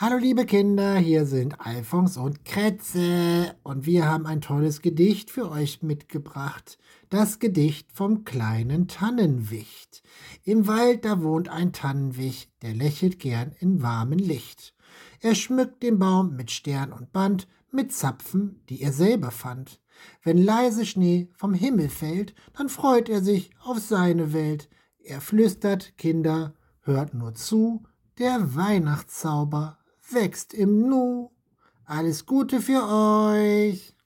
Hallo liebe Kinder, hier sind Alfons und Kretze und wir haben ein tolles Gedicht für euch mitgebracht. Das Gedicht vom kleinen Tannenwicht. Im Wald da wohnt ein Tannenwicht, der lächelt gern in warmem Licht. Er schmückt den Baum mit Stern und Band, mit Zapfen, die er selber fand. Wenn leise Schnee vom Himmel fällt, dann freut er sich auf seine Welt. Er flüstert, Kinder, hört nur zu, der Weihnachtszauber wächst im Nu. Alles Gute für euch!